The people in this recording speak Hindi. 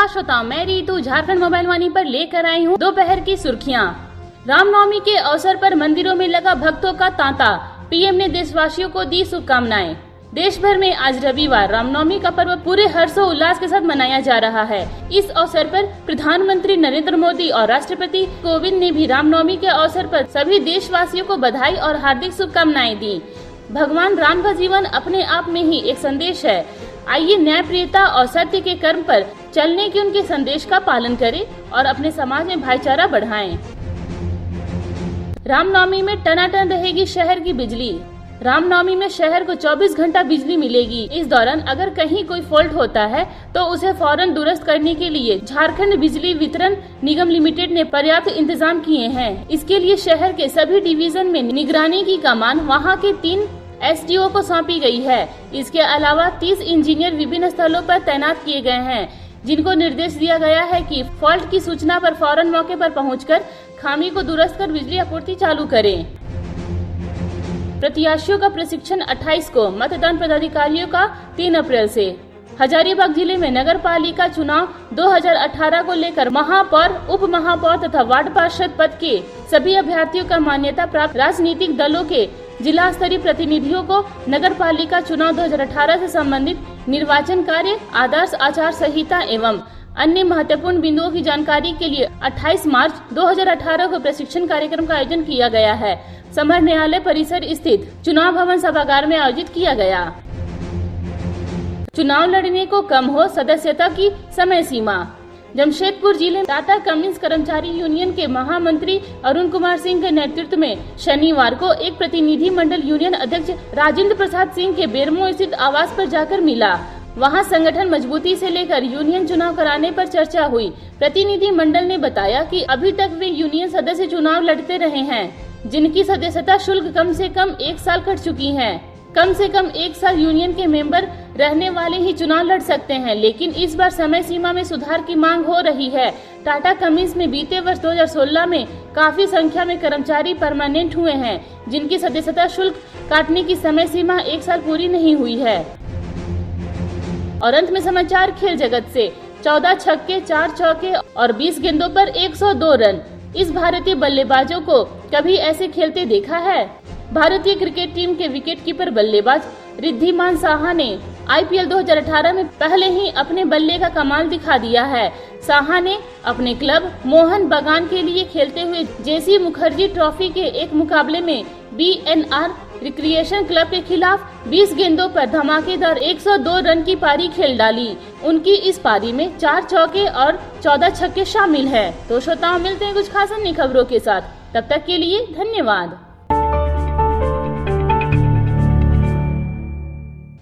श्रोताओं, मैं रीतू झारखंड मोबाइल वाणी पर लेकर आई हूँ दोपहर की सुर्खियाँ। रामनवमी के अवसर पर मंदिरों में लगा भक्तों का तांता। पीएम ने देशवासियों को दी शुभकामनाएं। देश भर में आज रविवार रामनवमी का पर्व पूरे हर्षोल्लास के साथ मनाया जा रहा है। इस अवसर पर प्रधानमंत्री नरेंद्र मोदी और राष्ट्रपति कोविंद ने भी रामनवमी के अवसर पर सभी देशवासियों को बधाई और हार्दिक शुभकामनाएं दी। भगवान राम का जीवन अपने आप में ही एक संदेश है। आइए न्यायप्रियता और सत्य के कर्म पर चलने के उनके संदेश का पालन करें और अपने समाज में भाईचारा बढ़ाएं। रामनवमी में टनाटन रहेगी शहर की बिजली। रामनवमी में शहर को 24 घंटा बिजली मिलेगी। इस दौरान अगर कहीं कोई फॉल्ट होता है तो उसे फौरन दुरुस्त करने के लिए झारखंड बिजली वितरण निगम लिमिटेड ने पर्याप्त इंतजाम किए हैं। इसके लिए शहर के सभी डिवीजन में निगरानी की कमान वहां के 3 एसडीओ को सौंपी गई है। इसके अलावा 30 इंजीनियर विभिन्न स्थलों पर तैनात किए गए हैं, जिनको निर्देश दिया गया है कि फॉल्ट की सूचना पर फौरन मौके पर पहुंचकर खामी को दुरुस्त कर बिजली आपूर्ति चालू करें। प्रत्याशियों का प्रशिक्षण 28 को, मतदान पदाधिकारियों का 3 अप्रैल से। हजारीबाग जिले में नगर पालिका चुनाव 2018 को लेकर महापौर, उप महापौर तथा वार्ड पार्षद पद के सभी अभ्यर्थियों का मान्यता प्राप्त राजनीतिक दलों के जिला स्तरीय प्रतिनिधियों को नगर पालिका चुनाव 2018 से संबंधित निर्वाचन कार्य, आदर्श आचार संहिता एवं अन्य महत्वपूर्ण बिंदुओं की जानकारी के लिए 28 मार्च 2018 को प्रशिक्षण कार्यक्रम का आयोजन किया गया है। समर न्यायालय परिसर स्थित चुनाव भवन सभागार में आयोजित किया गया। चुनाव लड़ने को कम हो सदस्यता की समय सीमा। जमशेदपुर जिले में टाटा कम्युनिस्ट कर्मचारी यूनियन के महामंत्री अरुण कुमार सिंह के नेतृत्व में शनिवार को एक प्रतिनिधि मंडल यूनियन अध्यक्ष राजेंद्र प्रसाद सिंह के बेरमो स्थित आवास पर जाकर मिला। वहां संगठन मजबूती से लेकर यूनियन चुनाव कराने पर चर्चा हुई। प्रतिनिधि मंडल ने बताया कि अभी तक वे यूनियन सदस्य चुनाव लड़ते रहे हैं, जिनकी सदस्यता शुल्क कम से कम 1 साल कट चुकी है। कम से कम 1 साल यूनियन के मेंबर रहने वाले ही चुनाव लड़ सकते हैं, लेकिन इस बार समय सीमा में सुधार की मांग हो रही है। टाटा कम्युनिस्ट में बीते वर्ष 2016 में काफी संख्या में कर्मचारी परमानेंट हुए हैं, जिनकी सदस्यता शुल्क काटने की समय सीमा 1 साल पूरी नहीं हुई है। और अंत में समाचार खेल जगत से। 14 छक्के, 4 चौके और 20 गेंदों पर 102 रन। इस भारतीय बल्लेबाजों को कभी ऐसे खेलते देखा है? भारतीय क्रिकेट टीम के विकेटकीपर बल्लेबाज रिद्धिमान साहा ने आईपीएल 2018 में पहले ही अपने बल्ले का कमाल दिखा दिया है। साहा ने अपने क्लब मोहन बगान के लिए खेलते हुए जेसी मुखर्जी ट्रॉफी के एक मुकाबले में बीएनआर रिक्रिएशन क्लब के खिलाफ 20 गेंदों पर धमाकेदार 102 रन की पारी खेल डाली। उनकी इस पारी में 4 चौके और 14 छक्के शामिल है। तो श्रोताओं, मिलते हैं कुछ खास अन्य खबरों के साथ। तब तक के लिए धन्यवाद।